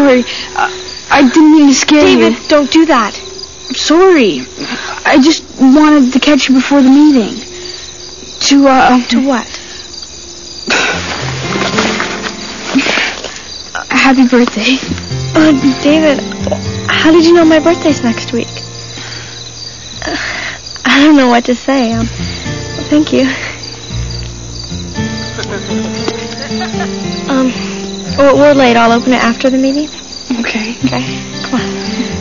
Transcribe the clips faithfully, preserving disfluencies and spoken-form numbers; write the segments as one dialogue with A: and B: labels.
A: sorry. Uh, I didn't mean to scare
B: David,
A: you.
B: David, don't do that.
A: I'm sorry. I just wanted to catch you before the meeting. To, uh...
B: To what?
A: Happy birthday.
B: Oh, David, how did you know my birthday's next week? Uh, I don't know what to say. Um, thank you. um, we're late. I'll open it after the meeting.
A: Okay.
B: Okay. Come on.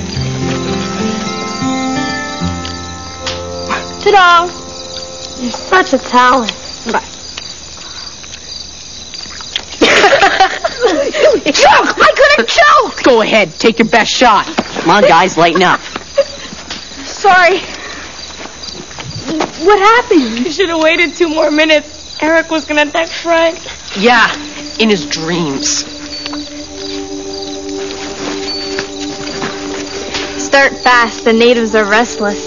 B: Ta-da! You're such a talent. Bye.
C: Choke! I couldn't choke! Go ahead. Take your best shot. Come on, guys. Lighten up.
B: Sorry. What happened? You should have waited two more minutes. Eric was going to attack Frank.
C: Yeah, in his dreams.
B: Start fast. The natives are restless.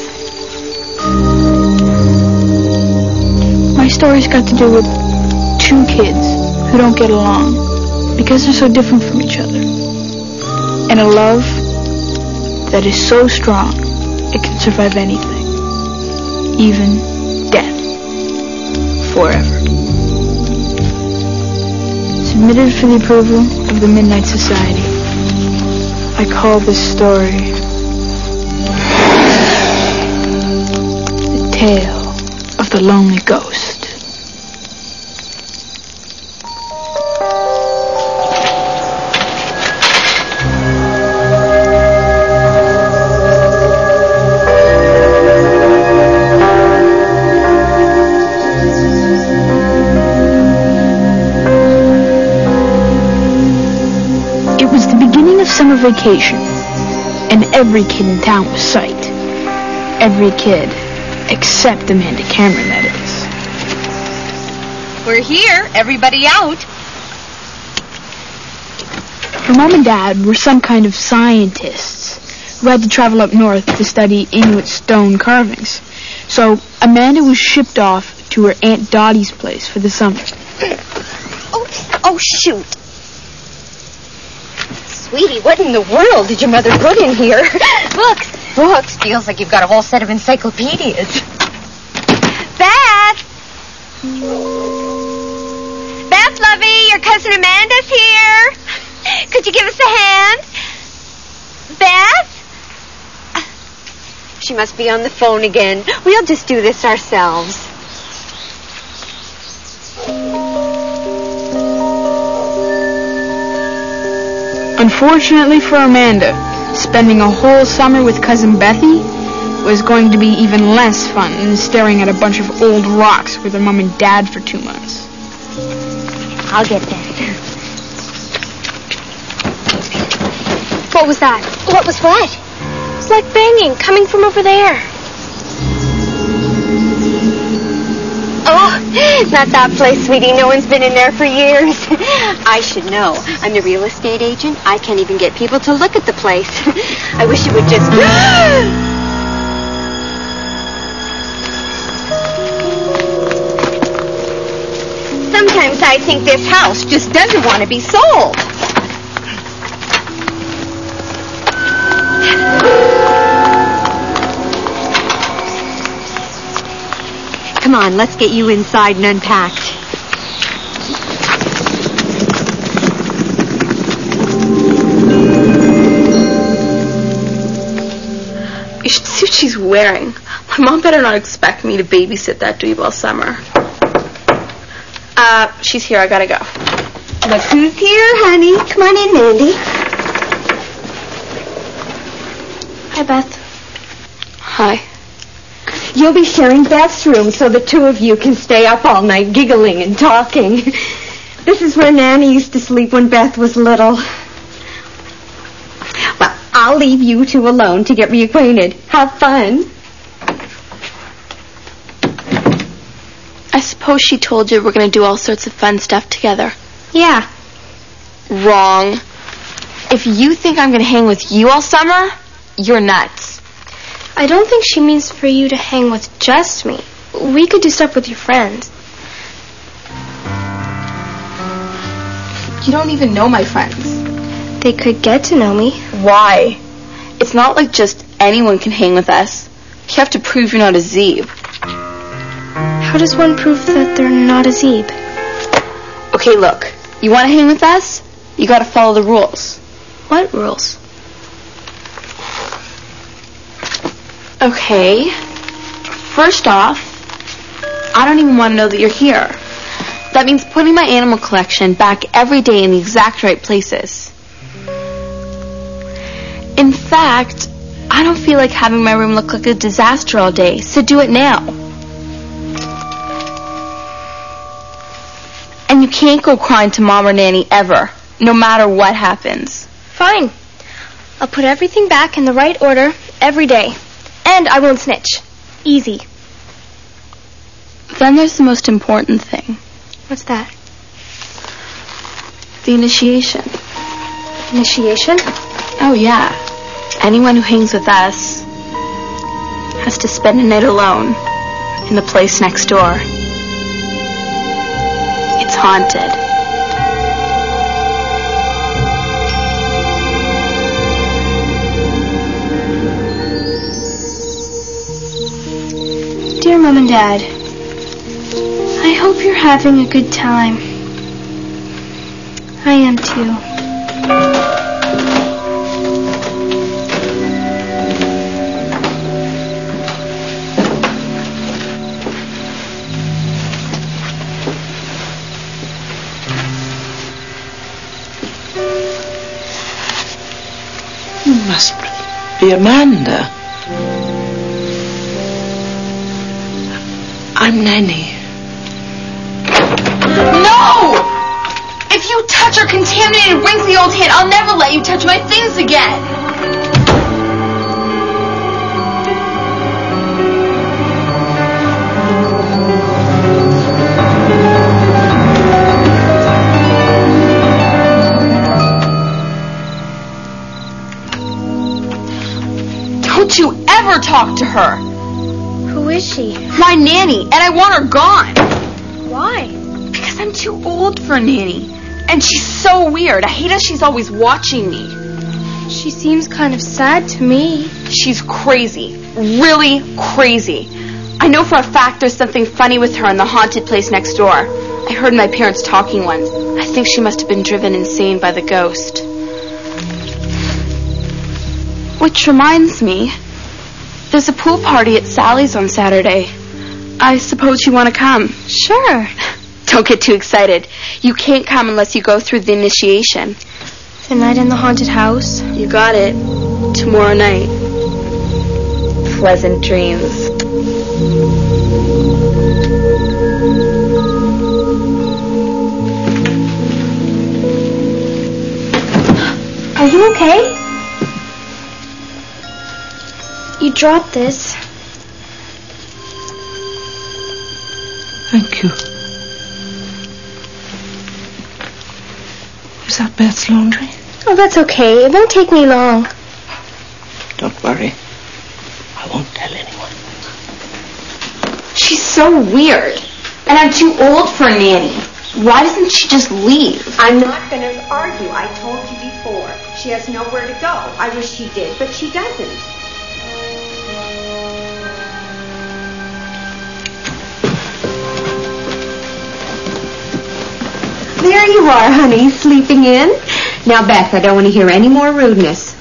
A: My story's got to do with two kids who don't get along because they're so different from each other. And a love that is so strong it can survive anything, even death, forever. Submitted for the approval of the Midnight Society. I call this story The Tale of the Lonely Ghost. Summer vacation, and every kid in town was psyched. Every kid, except Amanda Cameron, that is.
D: We're here. Everybody out.
A: Her mom and dad were some kind of scientists who had to travel up north to study Inuit stone carvings. So Amanda was shipped off to her Aunt Dottie's place for the summer.
D: Oh, oh, shoot. Sweetie, what in the world did your mother put in here? Books. Books. Feels like you've got a whole set of encyclopedias. Beth! Beth, lovey, your cousin Amanda's here. Could you give us a hand? Beth? She must be on the phone again. We'll just do this ourselves.
A: Unfortunately for Amanda, spending a whole summer with Cousin Bethy was going to be even less fun than staring at a bunch of old rocks with her mom and dad for two months.
D: I'll get that.
B: What was that?
D: What was what?
B: It's like banging coming from over there.
D: Oh, not that place, sweetie. No one's been in there for years. I should know. I'm the real estate agent. I can't even get people to look at the place. I wish you would just... Sometimes I think this house just doesn't want to be sold. Come on, let's get you inside and unpacked.
E: You should see what she's wearing. My mom better not expect me to babysit that dweeb all summer. Uh, she's here. I gotta go.
D: Look who's here, honey. Come on in, Mandy.
B: Hi, Beth.
A: Hi.
D: You'll be sharing Beth's room so the two of you can stay up all night giggling and talking. This is where Nanny used to sleep when Beth was little. Well, I'll leave you two alone to get reacquainted. Have fun.
F: I suppose she told you we're going to do all sorts of fun stuff together.
B: Yeah.
F: Wrong. If you think I'm going to hang with you all summer, you're nuts.
B: I don't think she means for you to hang with just me. We could do stuff with your friends.
F: You don't even know my friends.
B: They could get to know me.
F: Why? It's not like just anyone can hang with us. You have to prove you're not a Zeeb.
B: How does one prove that they're not a Zeeb?
F: Okay, look. You want to hang with us? You gotta follow the rules.
B: What rules?
F: Okay. First off, I don't even want to know that you're here. That means putting my animal collection back every day in the exact right places. In fact, I don't feel like having my room look like a disaster all day, so do it now. And you can't go crying to Mom or Nanny ever, no matter what happens.
B: Fine. I'll put everything back in the right order every day. And I won't snitch. Easy.
F: Then there's the most important thing.
B: What's that?
F: The initiation.
B: Initiation?
F: Oh, yeah. Anyone who hangs with us has to spend a night alone in the place next door. It's haunted.
B: Dear Mom and Dad, I hope you're having a good time. I am too.
G: You must be Amanda. I'm Nanny.
F: No! If you touch our contaminated, wrinkly old hand, I'll never let you touch my things again. Don't you ever talk to her.
B: Who is she?
F: My nanny, and I want her gone.
B: Why?
F: Because I'm too old for a nanny. And she's so weird. I hate how she's always watching me.
B: She seems kind of sad to me.
F: She's crazy. Really crazy. I know for a fact there's something funny with her in the haunted place next door. I heard my parents talking once. I think she must have been driven insane by the ghost. Which reminds me, there's a pool party at Sally's on Saturday. I suppose you want to come.
B: Sure.
F: Don't get too excited. You can't come unless you go through the initiation.
B: The night in the haunted house?
F: You got it. Tomorrow night. Pleasant dreams.
B: Are you okay? You dropped this.
G: Thank you. Is that Beth's laundry?
B: Oh, that's okay. It won't take me long.
G: Don't worry. I won't tell anyone.
F: She's so weird. And I'm too old for a nanny. Why doesn't she just leave?
D: I'm not going to argue. I told you before. She has nowhere to go. I wish she did, but she doesn't. There you are, honey, sleeping in. Now, Beth, I don't want to hear any more rudeness.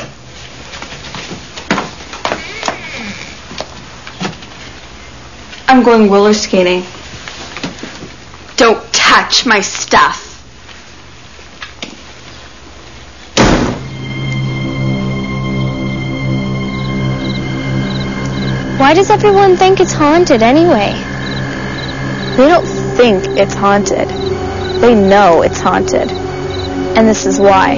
F: I'm going roller skating. Don't touch my stuff.
B: Why does everyone think it's haunted anyway?
H: They don't think it's haunted. They know it's haunted. And this is why.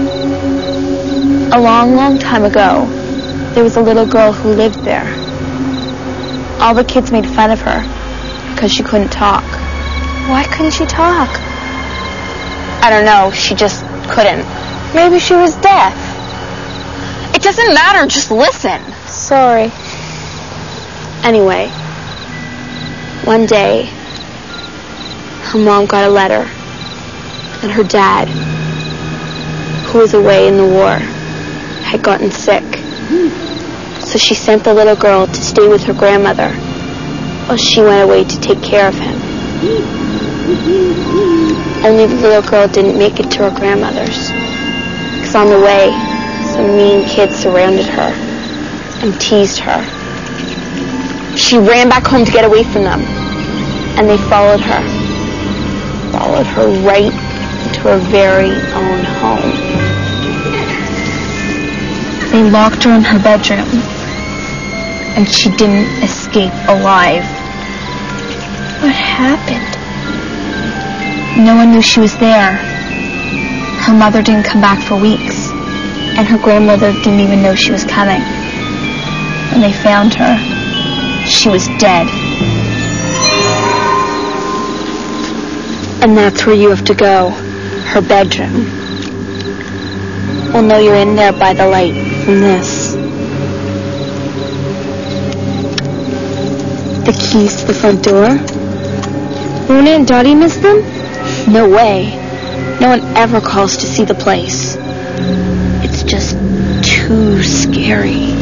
H: A long, long time ago, there was a little girl who lived there. All the kids made fun of her because she couldn't talk.
B: Why couldn't she talk?
H: I don't know, she just couldn't. Maybe she was deaf.
F: It doesn't matter, just listen.
H: Sorry.
F: Anyway, one day, her mom got a letter, and her dad,
H: who was away in the war, had gotten sick. So she sent the little girl to stay with her grandmother while she went away to take care of him. Only the little girl didn't make it to her grandmother's, because on the way, some mean kids surrounded her and teased her. She ran back home to get away from them, and they followed her. Followed her right into her very own home. They locked her in her bedroom, and she didn't escape alive. What happened? No one knew she was there. Her mother didn't come back for weeks, and her grandmother didn't even know she was coming. When they found her, she was dead. And that's where you have to go, her bedroom. We'll know you're in there by the light from this. The keys to the front door? Won't Aunt Dottie miss them? No way. No one ever calls to see the place. It's just too scary.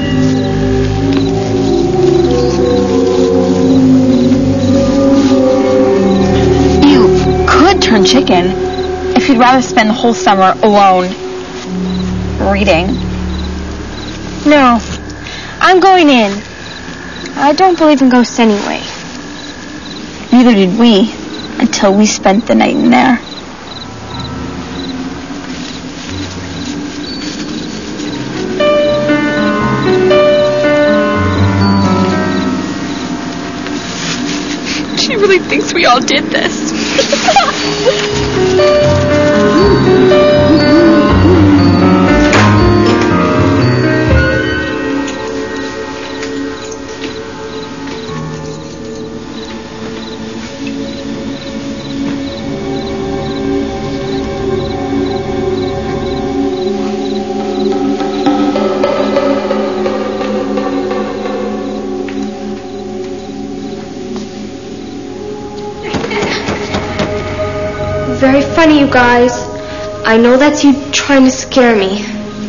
H: Turn chicken if you'd rather spend the whole summer alone reading.
B: No, I'm going in. I don't believe in ghosts anyway.
H: Neither did we until we spent the night in there.
F: She really thinks we all did this.
B: Very funny, you guys. I know that's you trying to scare me.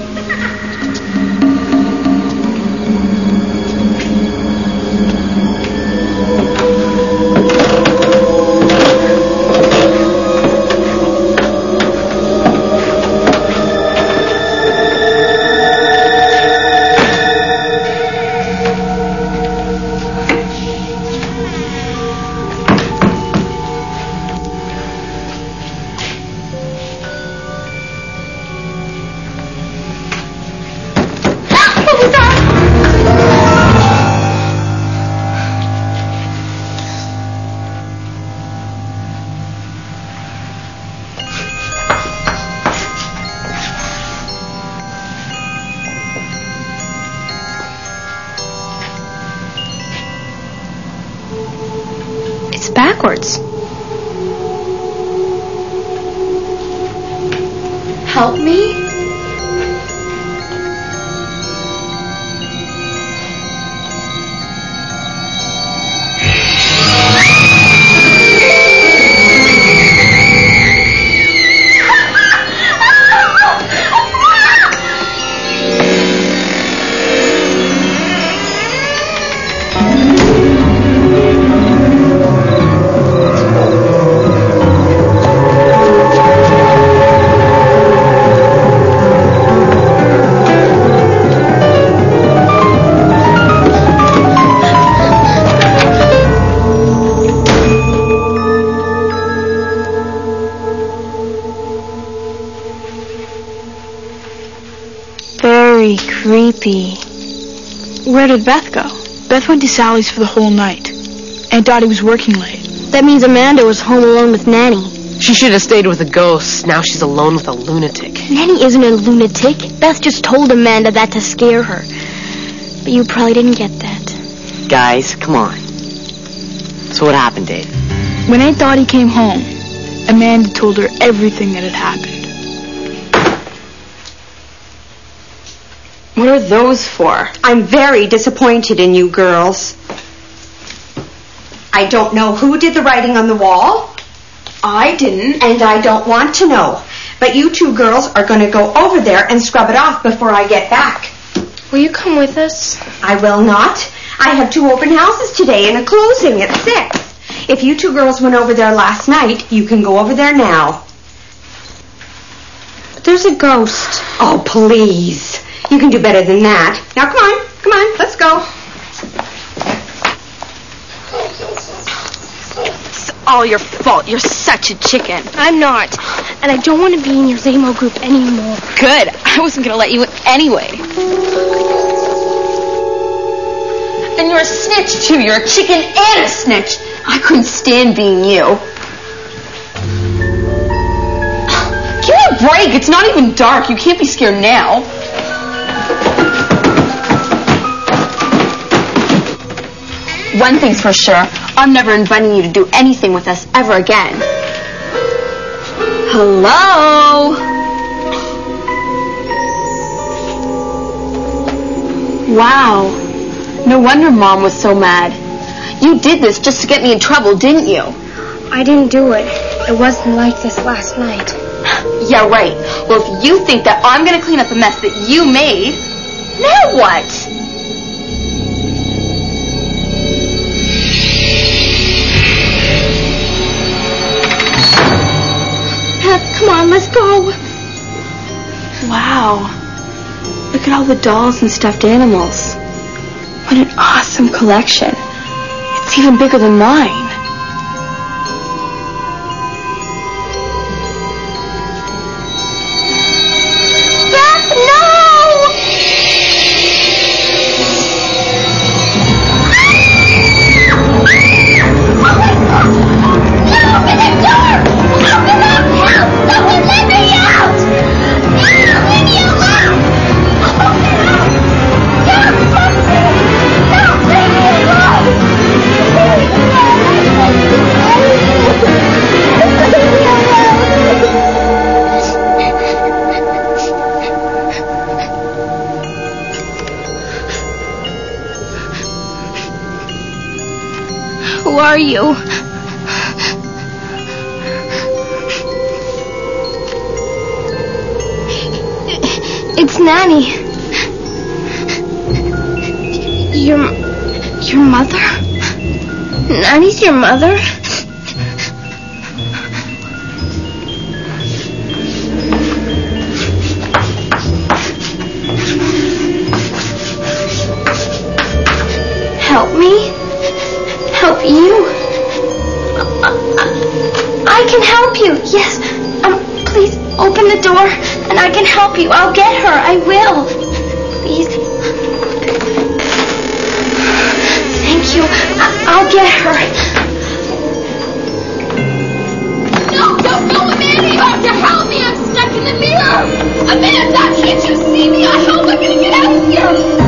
B: It's backwards. Help me?
H: Creepy.
A: Where did Beth go? Beth went to Sally's for the whole night. Aunt Dottie was working late.
B: That means Amanda was home alone with Nanny.
C: She should have stayed with the ghosts. Now she's alone with a lunatic.
B: Nanny isn't a lunatic. Beth just told Amanda that to scare her. But you probably didn't get that.
I: Guys, come on. So what happened, Dave?
A: When Aunt Dottie came home, Amanda told her everything that had happened.
F: What are those for?
J: I'm very disappointed in you girls. I don't know who did the writing on the wall.
F: I didn't.
J: And I don't want to know. But you two girls are going to go over there and scrub it off before I get back.
E: Will you come with us?
J: I will not. I have two open houses today and a closing at six. If you two girls went over there last night, you can go over there now.
E: But there's a ghost.
J: Oh, please. You can do better than that. Now, come on. Come on. Let's go.
F: It's all your fault. You're such a chicken.
B: I'm not. And I don't want to be in your Zamo group anymore.
F: Good. I wasn't going to let you in anyway. And you're a snitch, too. You're a chicken and a snitch. I couldn't stand being you. Give me a break. It's not even dark. You can't be scared now. One thing's for sure. I'm never inviting you to do anything with us ever again. Hello? Wow. No wonder Mom was so mad. You did this just to get me in trouble, didn't you?
B: I didn't do it. It wasn't like this last night.
F: Yeah, right. Well, if you think that I'm going to clean up a mess that you made, now what?
B: Come on, let's go.
F: Wow. Look at all the dolls and stuffed animals. What an awesome collection. It's even bigger than mine.
B: Who are you? It's Nanny. Your... your mother? Nanny's your mother? Help me? Help you? I can help you. Yes. Um, please open the door and I can help you. I'll get her. I will. Please. Thank you. I- I'll get her.
K: No, don't go, Amanda. You have to help me. I'm stuck in the mirror. Amanda, can't you see me? I hope I'm going to get out of here.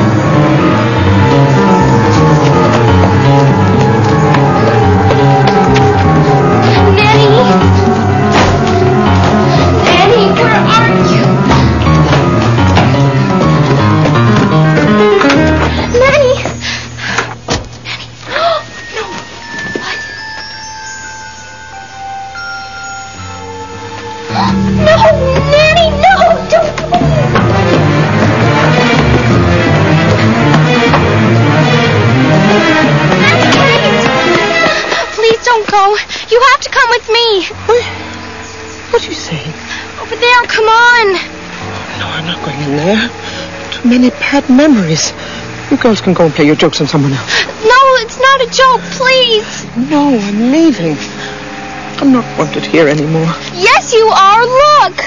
B: You have to come with me.
G: What? What are you saying?
B: Over there, come on.
G: No, I'm not going in there. Too many bad memories. You girls can go and play your jokes on someone else.
B: No, it's not a joke, please.
G: No, I'm leaving. I'm not wanted here anymore.
B: Yes, you are. Look.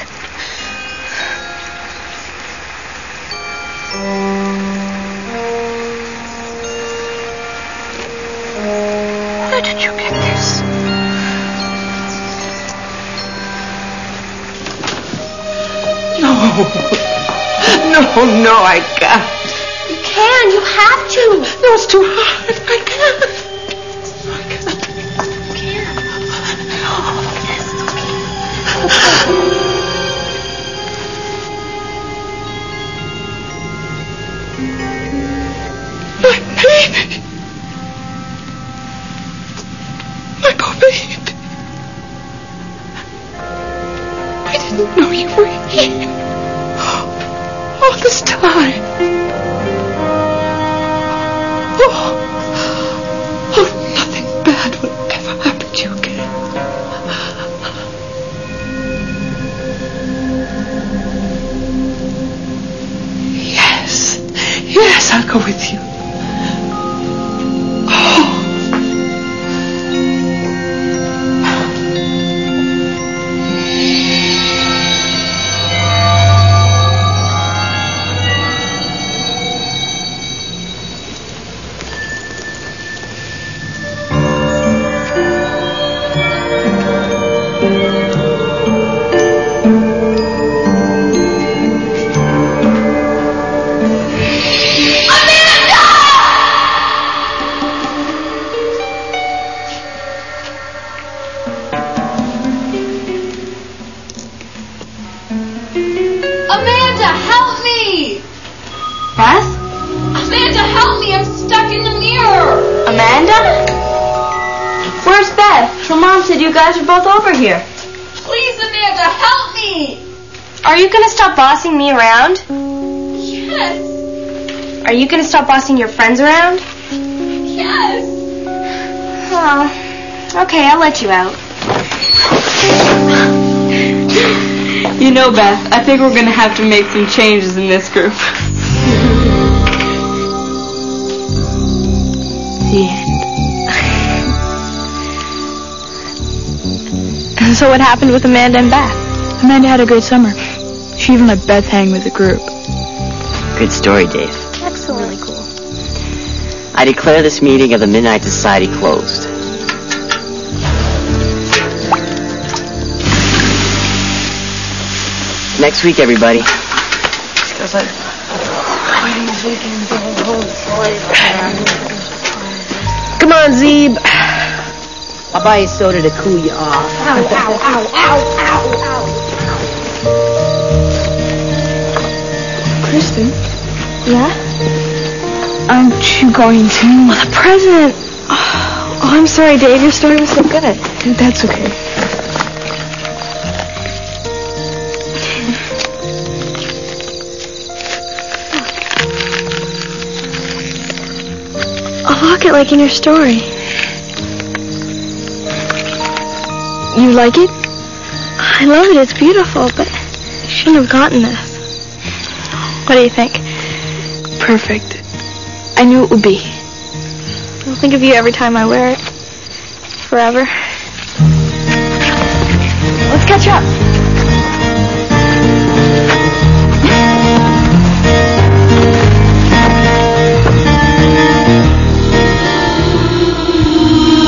G: Where did you get this? No. No, no, I can't.
B: You can. You have to.
G: No, it's too hard. I can't. I can't.
B: You can. Yes,
G: okay. My baby. My poor baby. I didn't know you were here. All this time. Oh, oh, nothing bad will ever happen to you again. Yes, yes, I'll go with you.
K: Amanda, help me!
F: Beth?
K: Amanda, help me! I'm stuck in the mirror!
F: Amanda? Where's Beth? Her mom said you guys are both over here.
K: Please, Amanda, help me!
B: Are you going to stop bossing me around?
K: Yes.
B: Are you going to stop bossing your friends around?
K: Yes.
B: Oh, okay, I'll let you out.
F: You know, Beth, I think we're going to have to make some changes in this group. The
A: end. So what happened with Amanda and Beth? Amanda had a great summer. She even let Beth hang with the group.
I: Good story, Dave.
B: Excellent. Really cool.
I: I declare this meeting of the Midnight Society closed. Next week, everybody.
G: Come on, Zeeb.
C: I'll buy you soda to cool you off.
K: Ow, ow, ow, ow, ow, ow.
A: Kristen?
B: Yeah?
A: Aren't you going to?
B: Oh, the present. Oh, oh, I'm sorry, Dave. Your story was so good.
A: That's okay.
B: I'll lock it like in your story. You like it? I love it. It's beautiful, but you shouldn't have gotten this. What do you think?
A: Perfect. I knew it would be.
B: I'll think of you every time I wear it. Forever. Let's catch up.